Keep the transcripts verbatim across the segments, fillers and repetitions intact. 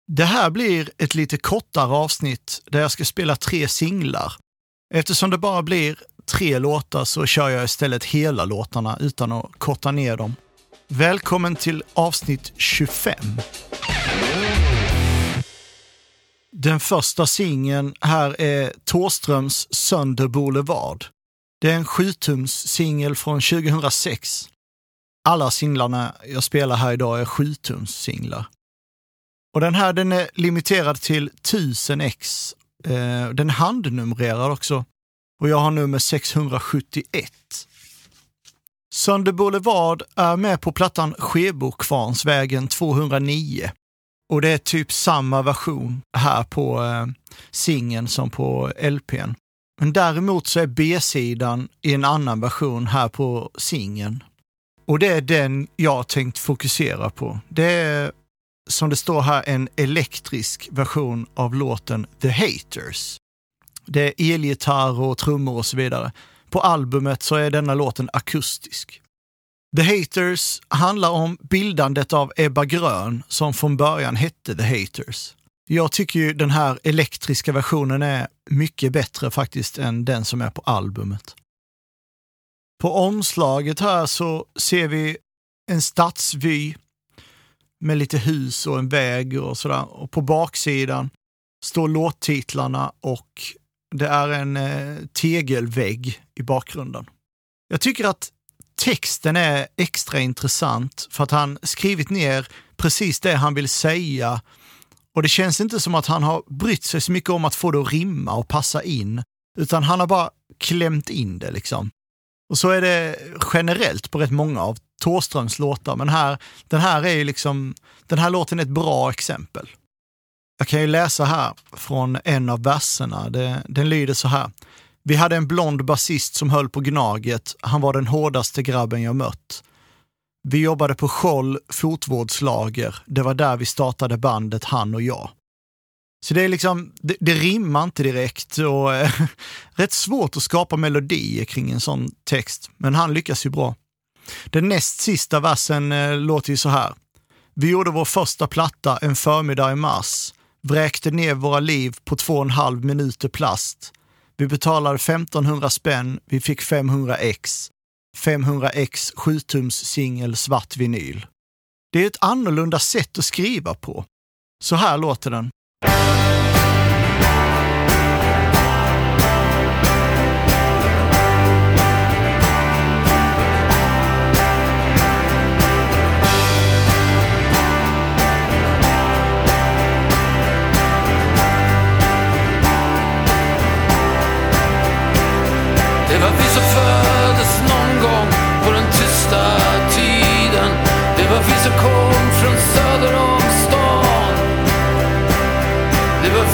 Det här blir ett lite kortare avsnitt där jag ska spela tre singlar. Eftersom det bara blir tre låtar så kör jag istället hela låtarna utan att korta ner dem. Välkommen till avsnitt tjugofem. Den första singeln här är Thåströms Sönder Boulevard. Det är en sjutums singel från tjugohundrasex. Alla singlarna jag spelar här idag är sjutums singlar. Och den här den är limiterad till tusen ex. Eh, den är handnumrerad också. Och jag har nummer sexhundrasjuttioett. Sönder Boulevard är med på plattan Skebokvarnsvägen tvåhundranio. Och det är typ samma version här på eh, singeln som på L P:n. Men däremot så är B-sidan i en annan version här på singeln. Och det är den jag tänkt fokusera på. Det är, som det står här, en elektrisk version av låten The Haters. Det är elgitarr och trummor och så vidare. På albumet så är denna låten akustisk. The Haters handlar om bildandet av Ebba Grön som från början hette The Haters. Jag tycker ju den här elektriska versionen är mycket bättre faktiskt än den som är på albumet. På omslaget här så ser vi en stadsvy med lite hus och en väg och sådär. Och på baksidan står låttitlarna och det är en eh, tegelvägg i bakgrunden. Jag tycker att texten är extra intressant för att han skrivit ner precis det han vill säga. Och det känns inte som att han har brytt sig så mycket om att få det att rimma och passa in. Utan han har bara klämt in det liksom. Och så är det generellt på rätt många av Thåströms låtar. Men här, den här är ju liksom, den här låten är ett bra exempel. Jag kan ju läsa här från en av verserna. Det, den lyder så här. Vi hade en blond basist som höll på Gnaget. Han var den hårdaste grabben jag mött. Vi jobbade på Scholl fotvårdslager. Det var där vi startade bandet, han och jag. Så det är liksom, det, det rimmar inte direkt och eh, rätt svårt att skapa melodier kring en sån text. Men han lyckas ju bra. Den näst sista versen eh, låter ju så här. Vi gjorde vår första platta en förmiddag i mars. Vräkte ner våra liv på två och en halv minuter plast. Vi betalade femtonhundra spänn, vi fick femhundra ex. femhundra ex sjutums singel svart vinyl. Det är ett annorlunda sätt att skriva på. Så här låter den. Det var vi som föddes någon gång på den tysta tiden. Det var vi som kom från söder om stan. Det var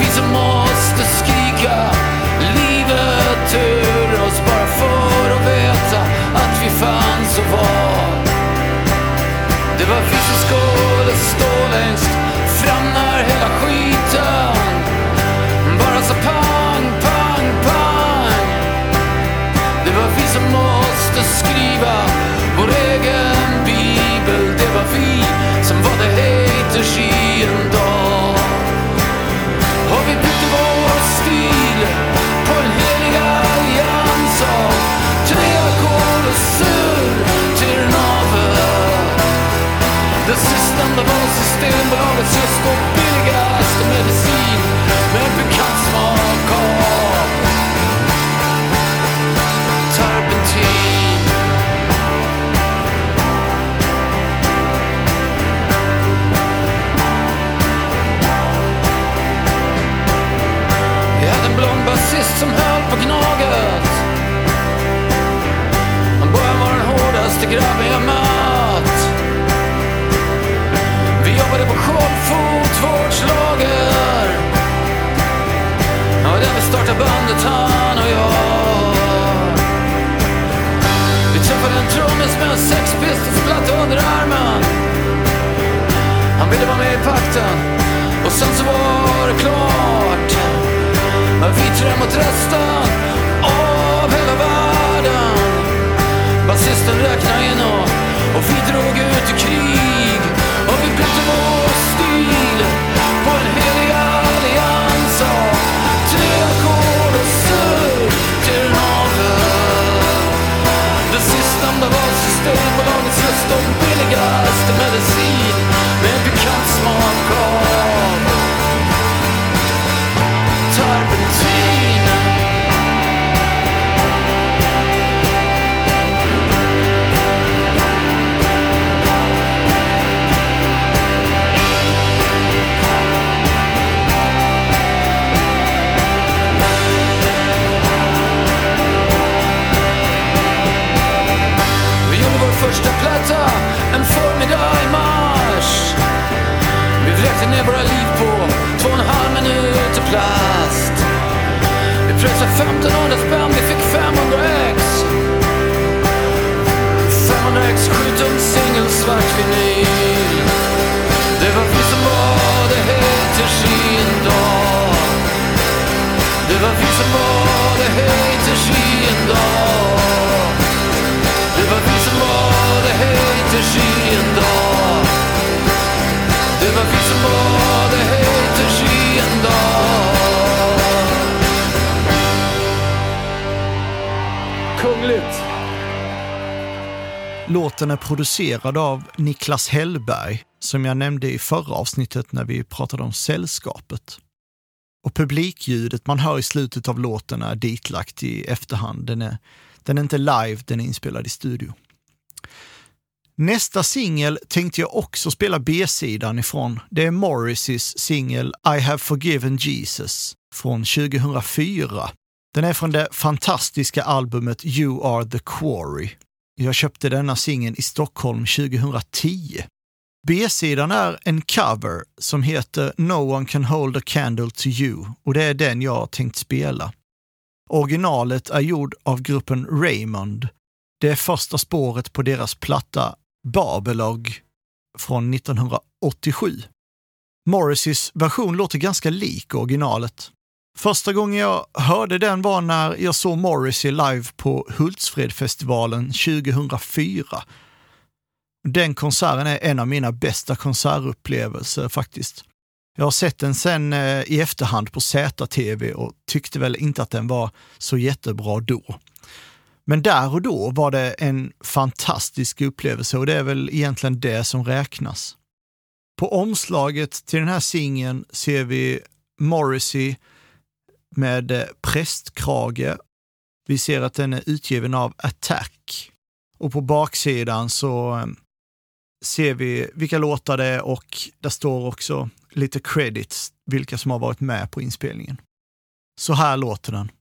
ner våra liv på två och en halv minuter plast. Vi pröjsade femtonhundra spänn, vi fick femhundra ex. femhundra ex, sjutum singel, svart vinyl. Det var vi som var det haters i en dag. Det var vi som var det haters i en dag. Det var vi som var det haters i en dag. Det var vi som var det haters i en dag. Kungligt. Låten är producerad av Niklas Hellberg, som jag nämnde i förra avsnittet när vi pratade om Sällskapet. Och publikljudet man hör i slutet av låten är ditlagt i efterhand. Den är, den är inte live, den är inspelad i studio. Nästa singel tänkte jag också spela B-sidan ifrån. Det är Morrisseys singel I Have Forgiven Jesus från tjugohundrafyra. Den är från det fantastiska albumet You Are The Quarry. Jag köpte denna singeln i Stockholm tjugohundratio. B-sidan är en cover som heter No One Can Hold a Candle to You och det är den jag har tänkt spela. Originalet är gjord av gruppen Raymond. Det är första spåret på deras platta Babelog från nittonhundraåttiosju. Morrisseys version låter ganska lik originalet. Första gången jag hörde den var när jag såg Morrissey live på Hultsfredfestivalen tjugohundrafyra. Den konserten är en av mina bästa konsertupplevelser faktiskt. Jag har sett den sen eh, i efterhand på Z T V och tyckte väl inte att den var så jättebra då. Men där och då var det en fantastisk upplevelse och det är väl egentligen det som räknas. På omslaget till den här singeln ser vi Morrissey med eh, prästkrage. Vi ser att den är utgiven av Attack. Och på baksidan så eh, ser vi vilka låtar det är och där står också lite credits, vilka som har varit med på inspelningen. Så här låter den.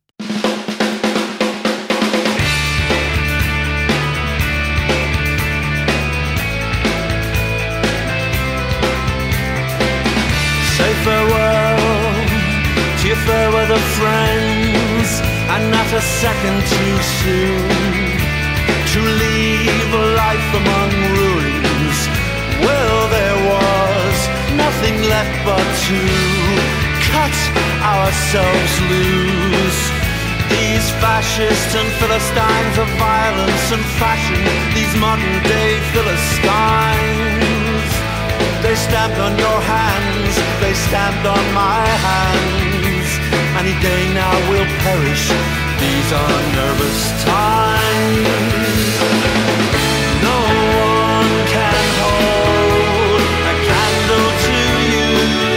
Say farewell to your fair weather friends, and not a second too soon to leave a life among ruins. Well, there was nothing left but to cut ourselves loose. These fascists and Philistines of violence and fashion, these modern day Philistines, they stamped on your hands, they stamped on my hands. Any day now we'll perish, these are nervous times. No one can hold a candle to you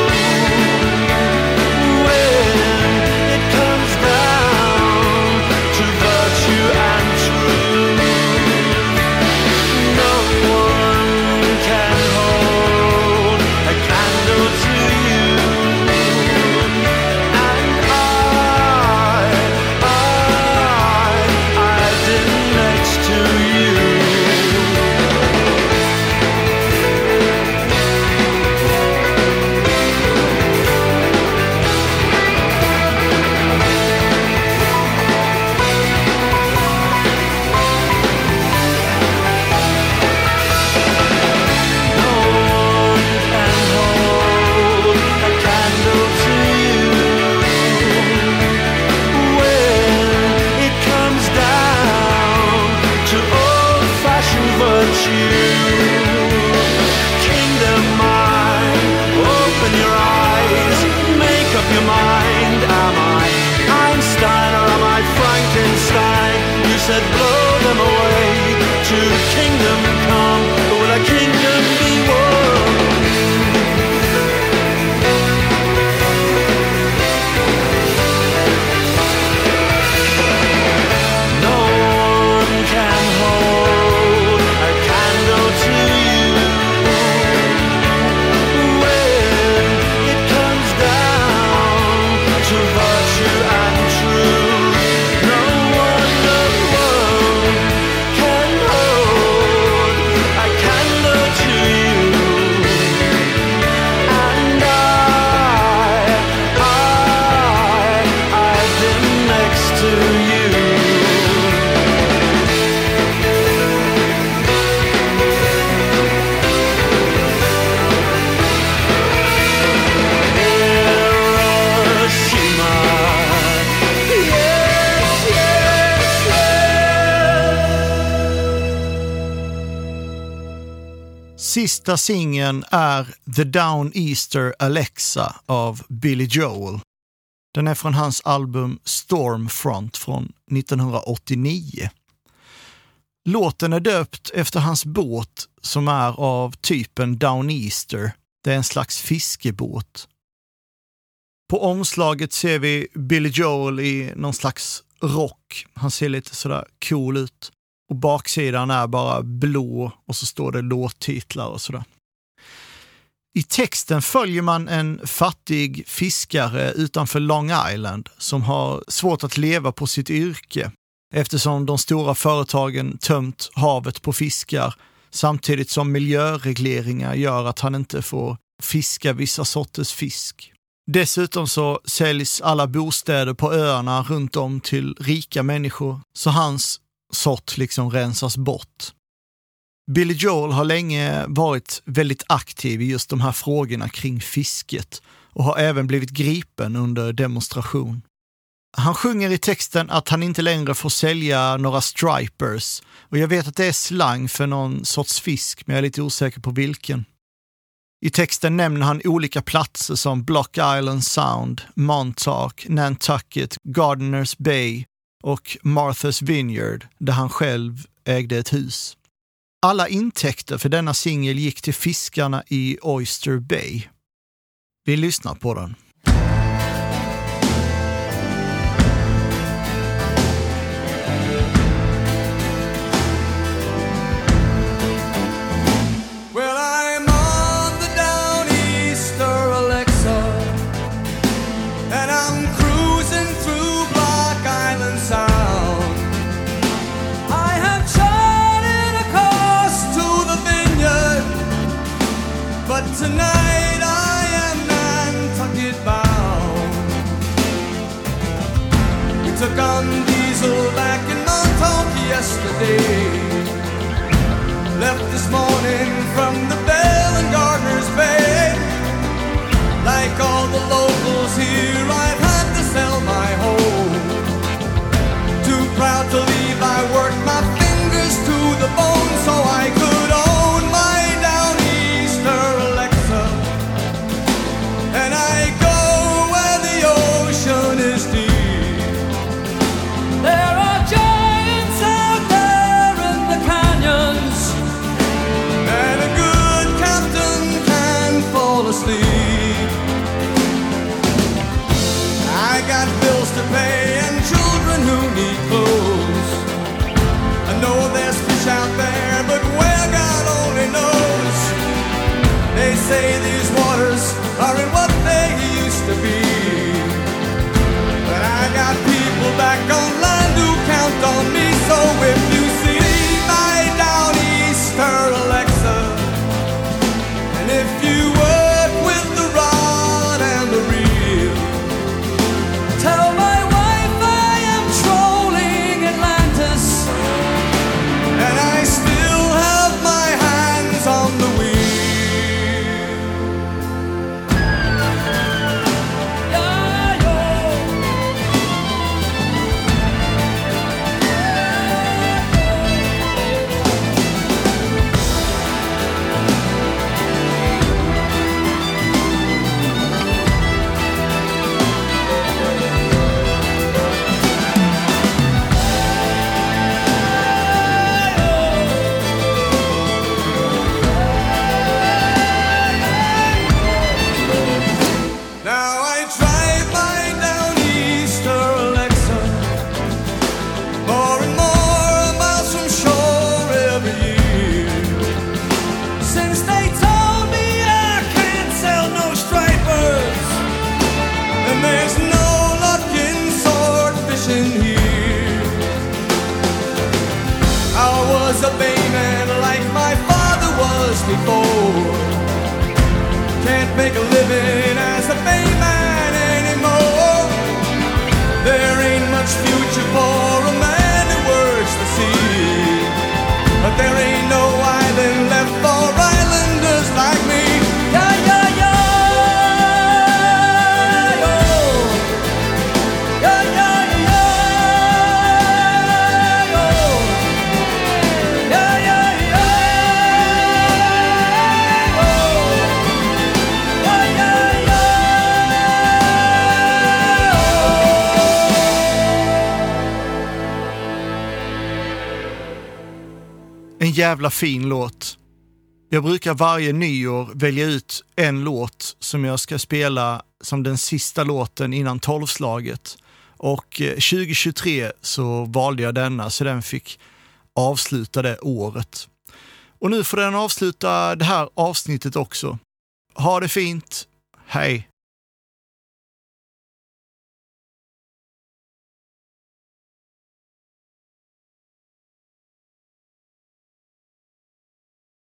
when it comes down to virtue and truth. No one can hold a candle to you, and I, I, I did next to you. Said blow them away, to kingdom come, will a kingdom be won? No one can hold a candle to you when it comes down to virtue and truth. No one can hold Sista singeln är The Downeaster Alexa av Billy Joel. Den är från hans album Stormfront från nittonhundraåttionio. Låten är döpt efter hans båt som är av typen Downeaster. Det är en slags fiskebåt. På omslaget ser vi Billy Joel i någon slags rock. Han ser lite sådär cool ut. Och baksidan är bara blå och så står det låttitlar och sådär. I texten följer man en fattig fiskare utanför Long Island som har svårt att leva på sitt yrke eftersom de stora företagen tömt havet på fiskar samtidigt som miljöregleringar gör att han inte får fiska vissa sorters fisk. Dessutom så säljs alla bostäder på öarna runt om till rika människor så hans sort liksom rensas bort. Billy Joel har länge varit väldigt aktiv i just de här frågorna kring fisket och har även blivit gripen under demonstration. Han sjunger i texten att han inte längre får sälja några stripers och jag vet att det är slang för någon sorts fisk men jag är lite osäker på vilken. I texten nämner han olika platser som Block Island Sound, Montauk, Nantucket, Gardeners Bay och Martha's Vineyard där han själv ägde ett hus. Alla intäkter för denna singel gick till fiskarna i Oyster Bay. Vi lyssnar på den. Tonight I am Nantucket bound. We took on diesel back in Montauk yesterday. Left this morning from the Bell and Gardeners Bay. Like all the locals here, I've had to sell my home. Too proud to leave, I worked my fingers to the bone so I could own my Downeaster Alexa. And I go where the ocean is deep. There are giants out there in the canyons, and a good captain can fall asleep. I got bills to pay and children who need clothes. I know there's fish out there, but where God only knows. They say these waters aren't what they used to be, but I got people back on land who count on me. So if you see my Downeaster Alexa, and if you work with the rod and the reel, tell my wife I am trolling Atlantis, and I still have my hands on the wheel. A bayman like my father was before. Can't make a living as a bayman anymore. There ain't much future for a man who works the sea, but there ain't no island left for islanders like me. Yeah, yeah, yeah. Yeah, yeah, yeah. Yeah, yeah, yeah. En jävla fin låt. Jag brukar varje nyår välja ut en låt som jag ska spela som den sista låten innan tolvslaget. Och tjugo tjugotre så valde jag denna, så den fick avsluta det året. Och nu får den avsluta det här avsnittet också. Ha det fint. Hej!